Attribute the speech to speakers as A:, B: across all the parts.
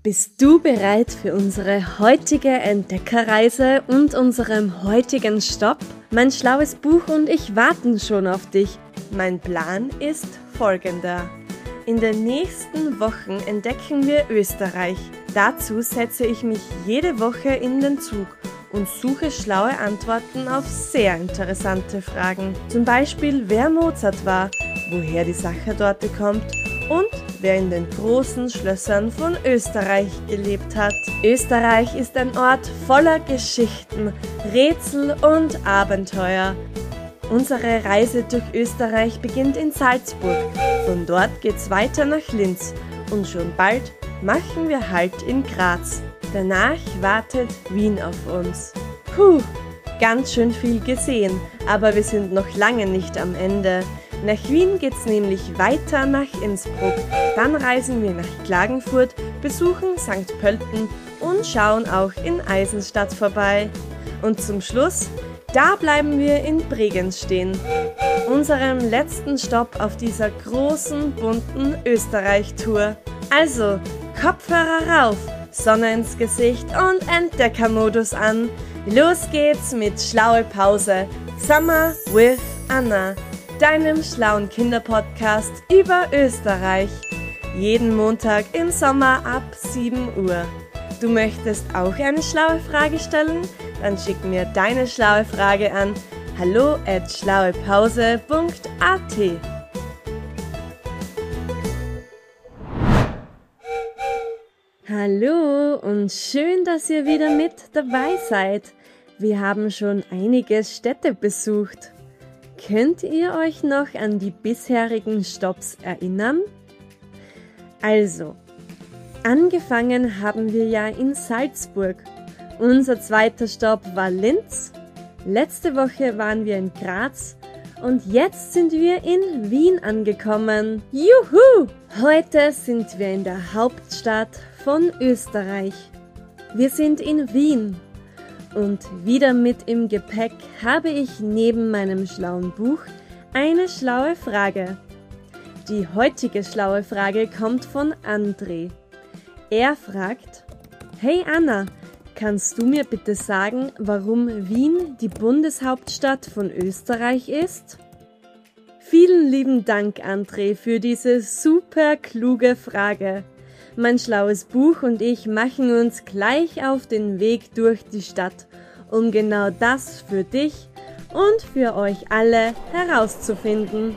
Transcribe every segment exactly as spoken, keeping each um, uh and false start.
A: Bist du bereit für unsere heutige Entdeckerreise und unserem heutigen Stopp? Mein schlaues Buch und ich warten schon auf dich. Mein Plan ist folgender. In den nächsten Wochen entdecken wir Österreich. Dazu setze ich mich jede Woche in den Zug und suche schlaue Antworten auf sehr interessante Fragen. Zum Beispiel, wer Mozart war, woher die Sachertorte kommt und wer in den großen Schlössern von Österreich gelebt hat. Österreich ist ein Ort voller Geschichten, Rätsel und Abenteuer. Unsere Reise durch Österreich beginnt in Salzburg. Von dort geht's weiter nach Linz und schon bald machen wir Halt in Graz. Danach wartet Wien auf uns. Puh, ganz schön viel gesehen, aber wir sind noch lange nicht am Ende. Nach Wien geht's nämlich weiter nach Innsbruck. Dann reisen wir nach Klagenfurt, besuchen Sankt Pölten und schauen auch in Eisenstadt vorbei. Und zum Schluss, da bleiben wir in Bregenz stehen. Unserem letzten Stopp auf dieser großen, bunten Österreich-Tour. Also, Kopfhörer rauf, Sonne ins Gesicht und Entdeckermodus an. Los geht's mit Schlaue Pause. Summer with Anna, deinem schlauen Kinderpodcast über Österreich. Jeden Montag im Sommer ab sieben Uhr. Du möchtest auch eine schlaue Frage stellen? Dann schick mir deine schlaue Frage an hallo at schlauepause punkt a t. Hallo und schön, dass ihr wieder mit dabei seid. Wir haben schon einige Städte besucht. Könnt ihr euch noch an die bisherigen Stopps erinnern? Also, angefangen haben wir ja in Salzburg. Unser zweiter Stopp war Linz. Letzte Woche waren wir in Graz und jetzt sind wir in Wien angekommen. Juhu! Heute sind wir in der Hauptstadt von Österreich. Wir sind in Wien. Und wieder mit im Gepäck habe ich neben meinem schlauen Buch eine schlaue Frage. Die heutige schlaue Frage kommt von André. Er fragt: Hey Anna, kannst du mir bitte sagen, warum Wien die Bundeshauptstadt von Österreich ist? Vielen lieben Dank, André, für diese super kluge Frage. Mein schlaues Buch und ich machen uns gleich auf den Weg durch die Stadt, um genau das für dich und für euch alle herauszufinden.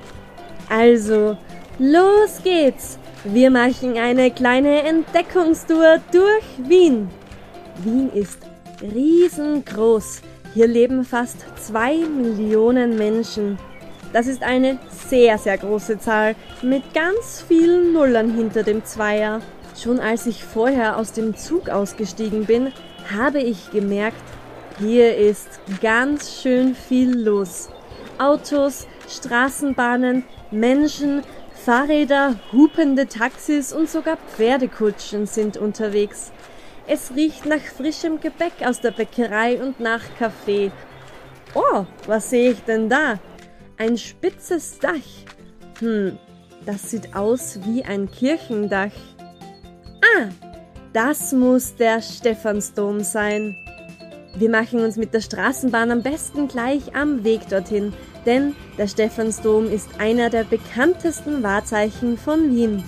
A: Also, los geht's! Wir machen eine kleine Entdeckungstour durch Wien. Wien ist riesengroß. Hier leben fast zwei Millionen Menschen. Das ist eine sehr, sehr große Zahl mit ganz vielen Nullern hinter dem Zweier. Schon als ich vorher aus dem Zug ausgestiegen bin, habe ich gemerkt, hier ist ganz schön viel los. Autos, Straßenbahnen, Menschen, Fahrräder, hupende Taxis und sogar Pferdekutschen sind unterwegs. Es riecht nach frischem Gebäck aus der Bäckerei und nach Kaffee. Oh, was sehe ich denn da? Ein spitzes Dach. Hm, das sieht aus wie ein Kirchendach. Ah, das muss der Stephansdom sein. Wir machen uns mit der Straßenbahn am besten gleich am Weg dorthin, denn der Stephansdom ist einer der bekanntesten Wahrzeichen von Wien.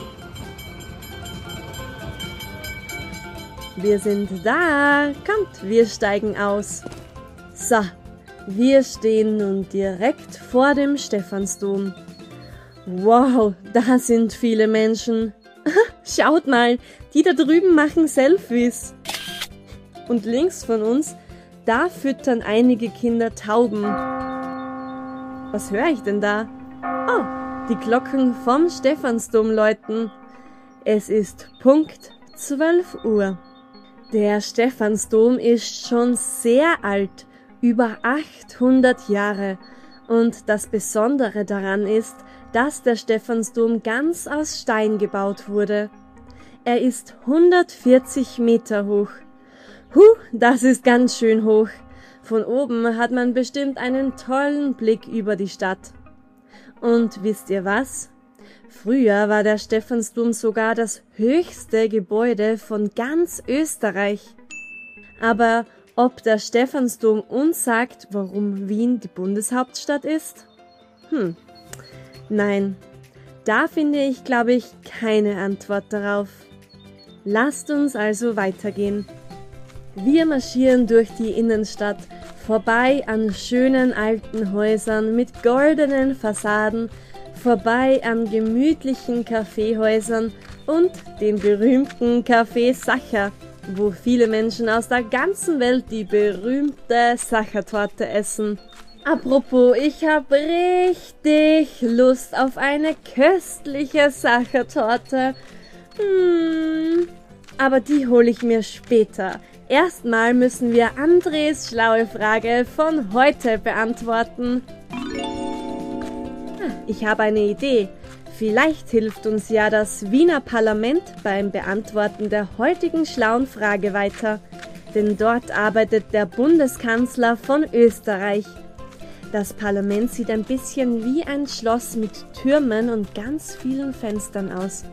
A: Wir sind da. Kommt, wir steigen aus. So, wir stehen nun direkt vor dem Stephansdom. Wow, da sind viele Menschen. Schaut mal, die da drüben machen Selfies. Und links von uns, da füttern einige Kinder Tauben. Was höre ich denn da? Oh, die Glocken vom Stephansdom läuten. Es ist Punkt zwölf Uhr. Der Stephansdom ist schon sehr alt, über achthundert Jahre. Und das Besondere daran ist, dass der Stephansdom ganz aus Stein gebaut wurde. Er ist hundertvierzig Meter hoch. Huh, das ist ganz schön hoch. Von oben hat man bestimmt einen tollen Blick über die Stadt. Und wisst ihr was? Früher war der Stephansdom sogar das höchste Gebäude von ganz Österreich. Aber ob der Stephansdom uns sagt, warum Wien die Bundeshauptstadt ist? Hm, nein, da finde ich, glaube ich, keine Antwort darauf. Lasst uns also weitergehen. Wir marschieren durch die Innenstadt, vorbei an schönen alten Häusern mit goldenen Fassaden, vorbei an gemütlichen Kaffeehäusern und dem berühmten Café Sacher, wo viele Menschen aus der ganzen Welt die berühmte Sachertorte essen. Apropos, ich habe richtig Lust auf eine köstliche Sachertorte. Hm, aber die hole ich mir später. Erstmal müssen wir Andres schlaue Frage von heute beantworten. Ich habe eine Idee. Vielleicht hilft uns ja das Wiener Parlament beim Beantworten der heutigen schlauen Frage weiter. Denn dort arbeitet der Bundeskanzler von Österreich. Das Parlament sieht ein bisschen wie ein Schloss mit Türmen und ganz vielen Fenstern aus.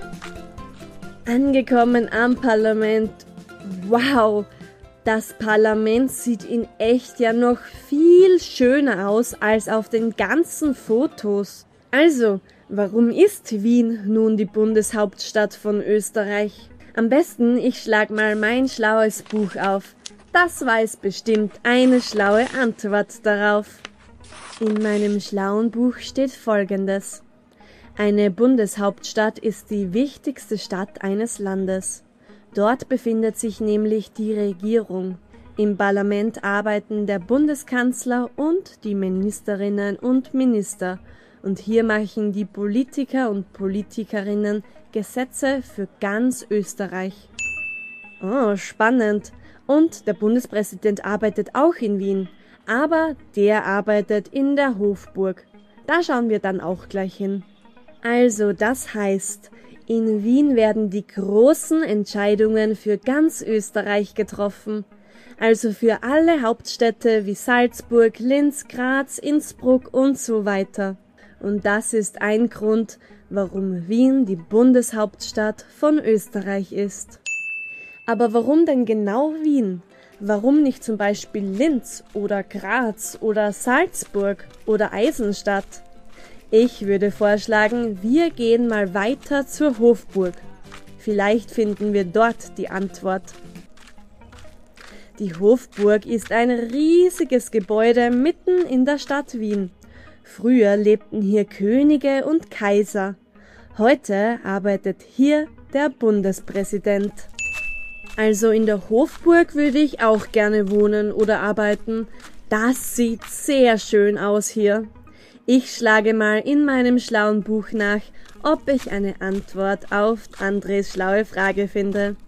A: Angekommen am Parlament. Wow! Das Parlament sieht in echt ja noch viel schöner aus als auf den ganzen Fotos. Also, warum ist Wien nun die Bundeshauptstadt von Österreich? Am besten, ich schlag mal mein schlaues Buch auf. Das weiß bestimmt eine schlaue Antwort darauf. In meinem schlauen Buch steht Folgendes. Eine Bundeshauptstadt ist die wichtigste Stadt eines Landes. Dort befindet sich nämlich die Regierung. Im Parlament arbeiten der Bundeskanzler und die Ministerinnen und Minister. Und hier machen die Politiker und Politikerinnen Gesetze für ganz Österreich. Oh, spannend. Und der Bundespräsident arbeitet auch in Wien. Aber der arbeitet in der Hofburg. Da schauen wir dann auch gleich hin. Also, das heißt, in Wien werden die großen Entscheidungen für ganz Österreich getroffen. Also für alle Hauptstädte wie Salzburg, Linz, Graz, Innsbruck und so weiter. Und das ist ein Grund, warum Wien die Bundeshauptstadt von Österreich ist. Aber warum denn genau Wien? Warum nicht zum Beispiel Linz oder Graz oder Salzburg oder Eisenstadt? Ich würde vorschlagen, wir gehen mal weiter zur Hofburg. Vielleicht finden wir dort die Antwort. Die Hofburg ist ein riesiges Gebäude mitten in der Stadt Wien. Früher lebten hier Könige und Kaiser. Heute arbeitet hier der Bundespräsident. Also in der Hofburg würde ich auch gerne wohnen oder arbeiten. Das sieht sehr schön aus hier. Ich schlage mal in meinem schlauen Buch nach, ob ich eine Antwort auf Andres schlaue Frage finde.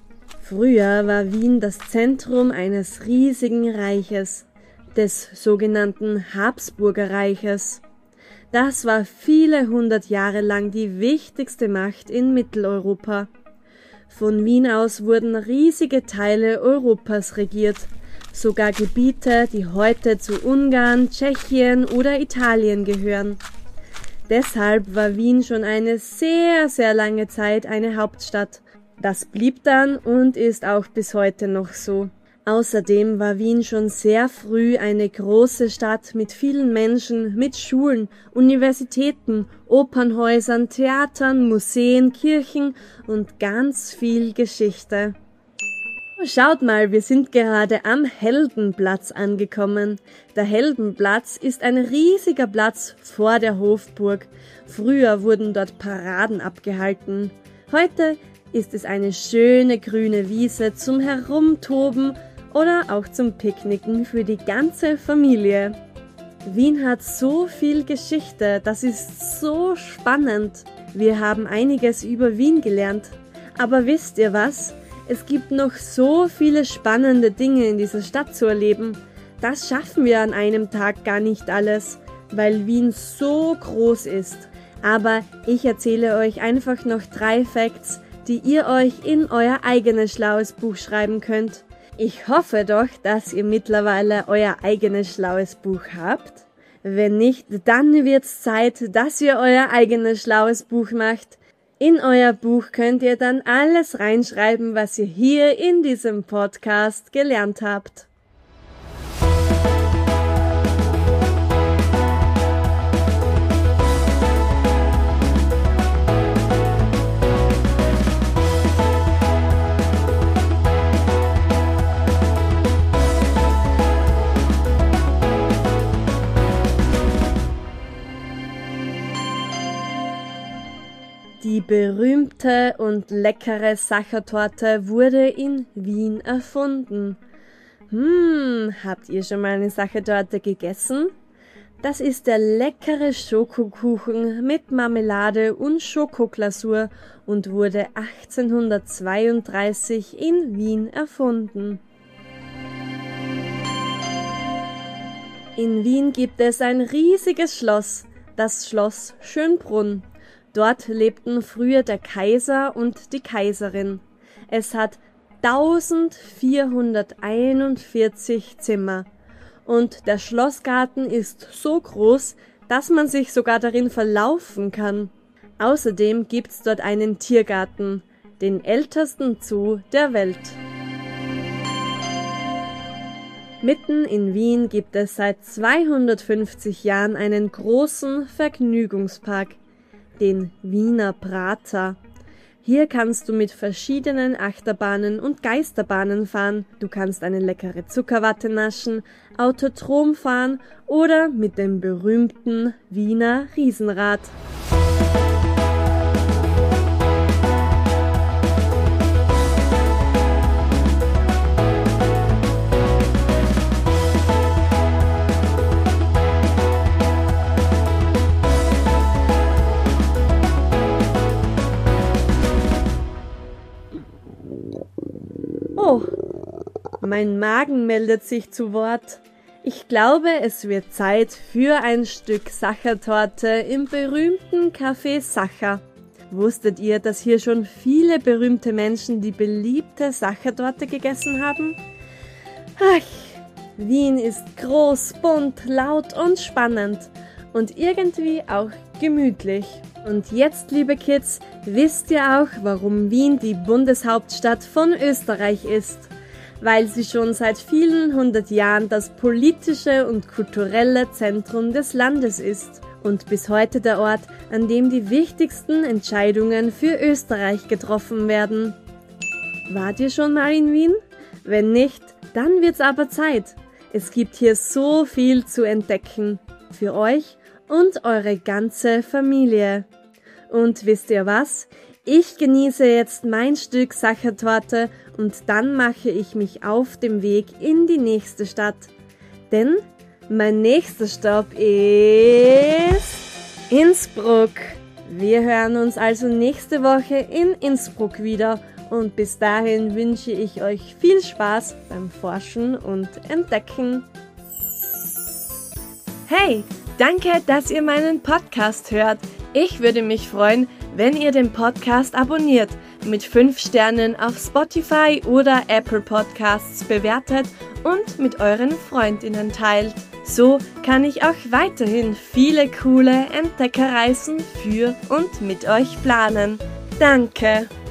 A: Früher war Wien das Zentrum eines riesigen Reiches, des sogenannten Habsburgerreiches. Das war viele hundert Jahre lang die wichtigste Macht in Mitteleuropa. Von Wien aus wurden riesige Teile Europas regiert, sogar Gebiete, die heute zu Ungarn, Tschechien oder Italien gehören. Deshalb war Wien schon eine sehr, sehr lange Zeit eine Hauptstadt. Das blieb dann und ist auch bis heute noch so. Außerdem war Wien schon sehr früh eine große Stadt mit vielen Menschen, mit Schulen, Universitäten, Opernhäusern, Theatern, Museen, Kirchen und ganz viel Geschichte. Schaut mal, wir sind gerade am Heldenplatz angekommen. Der Heldenplatz ist ein riesiger Platz vor der Hofburg. Früher wurden dort Paraden abgehalten. Heute ist es eine schöne grüne Wiese zum Herumtoben oder auch zum Picknicken für die ganze Familie. Wien hat so viel Geschichte, das ist so spannend. Wir haben einiges über Wien gelernt. Aber wisst ihr was? Es gibt noch so viele spannende Dinge in dieser Stadt zu erleben. Das schaffen wir an einem Tag gar nicht alles, weil Wien so groß ist. Aber ich erzähle euch einfach noch drei Facts, die ihr euch in euer eigenes schlaues Buch schreiben könnt. Ich hoffe doch, dass ihr mittlerweile euer eigenes schlaues Buch habt. Wenn nicht, dann wird's Zeit, dass ihr euer eigenes schlaues Buch macht. In euer Buch könnt ihr dann alles reinschreiben, was ihr hier in diesem Podcast gelernt habt. Die berühmte und leckere Sachertorte wurde in Wien erfunden. Hm, habt ihr schon mal eine Sachertorte gegessen? Das ist der leckere Schokokuchen mit Marmelade und Schokoglasur und wurde achtzehnhundertzweiunddreißig in Wien erfunden. In Wien gibt es ein riesiges Schloss, das Schloss Schönbrunn. Dort lebten früher der Kaiser und die Kaiserin. Es hat eintausendvierhunderteinundvierzig Zimmer und der Schlossgarten ist so groß, dass man sich sogar darin verlaufen kann. Außerdem gibt's dort einen Tiergarten, den ältesten Zoo der Welt. Mitten in Wien gibt es seit zweihundertfünfzig Jahren einen großen Vergnügungspark, den Wiener Prater. Hier kannst du mit verschiedenen Achterbahnen und Geisterbahnen fahren. Du kannst eine leckere Zuckerwatte naschen, Autodrom fahren oder mit dem berühmten Wiener Riesenrad. Oh, mein Magen meldet sich zu Wort. Ich glaube, es wird Zeit für ein Stück Sachertorte im berühmten Café Sacher. Wusstet ihr, dass hier schon viele berühmte Menschen die beliebte Sachertorte gegessen haben? Ach, Wien ist groß, bunt, laut und spannend und irgendwie auch gemütlich. Und jetzt, liebe Kids, wisst ihr auch, warum Wien die Bundeshauptstadt von Österreich ist? Weil sie schon seit vielen hundert Jahren das politische und kulturelle Zentrum des Landes ist und bis heute der Ort, an dem die wichtigsten Entscheidungen für Österreich getroffen werden. Wart ihr schon mal in Wien? Wenn nicht, dann wird's aber Zeit. Es gibt hier so viel zu entdecken. Für euch und eure ganze Familie. Und wisst ihr was? Ich genieße jetzt mein Stück Sachertorte und dann mache ich mich auf dem Weg in die nächste Stadt. Denn mein nächster Stopp ist Innsbruck. Wir hören uns also nächste Woche in Innsbruck wieder und bis dahin wünsche ich euch viel Spaß beim Forschen und Entdecken. Hey! Danke, dass ihr meinen Podcast hört. Ich würde mich freuen, wenn ihr den Podcast abonniert, mit fünf Sternen auf Spotify oder Apple Podcasts bewertet und mit euren Freundinnen teilt. So kann ich auch weiterhin viele coole Entdeckerreisen für und mit euch planen. Danke!